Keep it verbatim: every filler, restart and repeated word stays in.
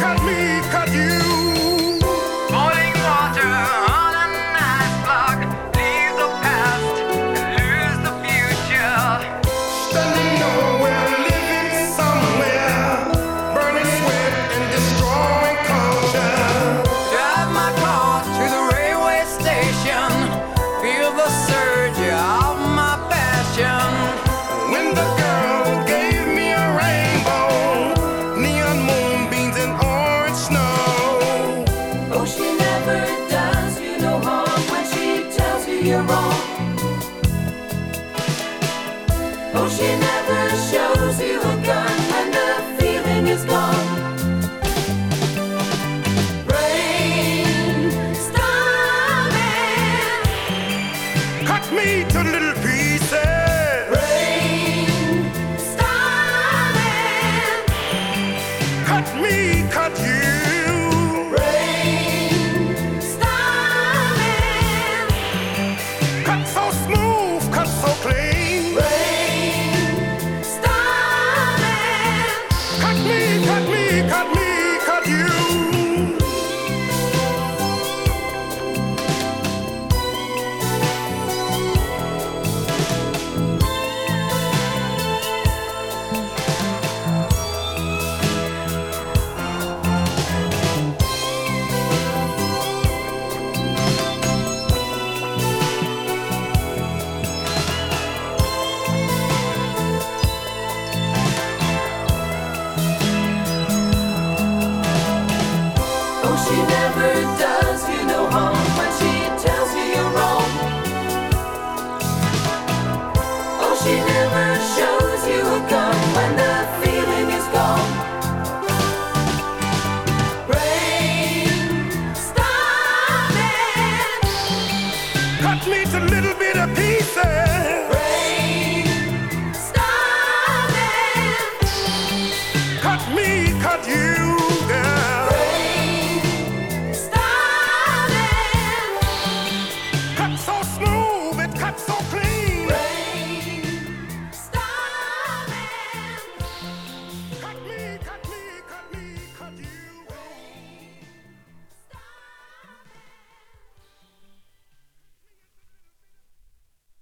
cut me, cut you. Boiling water on an ice block. Leave the past and lose the future. Standing nowhere, living somewhere, burning sweat and destroying culture. Drive my car to the railway station. Feel the surge of my passion. When the girl gave me a rainbow, neon moonbeams and orange snow. Oh, she never does you no harm when she tells you you're wrong. Oh, she never shows you a gun when the feeling is gone. Brainstorming, Cut me to little pieces. brainstorming, Cut me, cut you. brainstorming, Cut so smooth, cut so clean. brainstorming. Cut me, cut me, cut me, cut you. Oh, she never